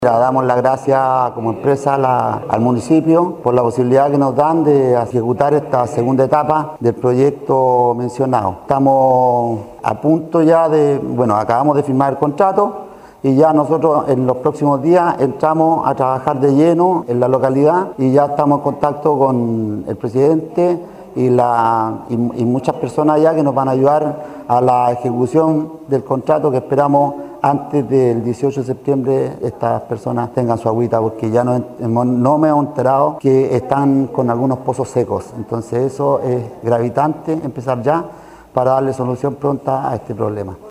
Damos las gracias como empresa al municipio por la posibilidad que nos dan de ejecutar esta segunda etapa del proyecto mencionado. Estamos a punto ya acabamos de firmar el contrato y ya nosotros en los próximos días entramos a trabajar de lleno en la localidad y ya estamos en contacto con el presidente y muchas personas ya que nos van a ayudar a la ejecución del contrato que esperamos antes del 18 de septiembre estas personas tengan su agüita, porque ya no me he enterado que están con algunos pozos secos. Entonces eso es gravitante, empezar ya para darle solución pronta a este problema.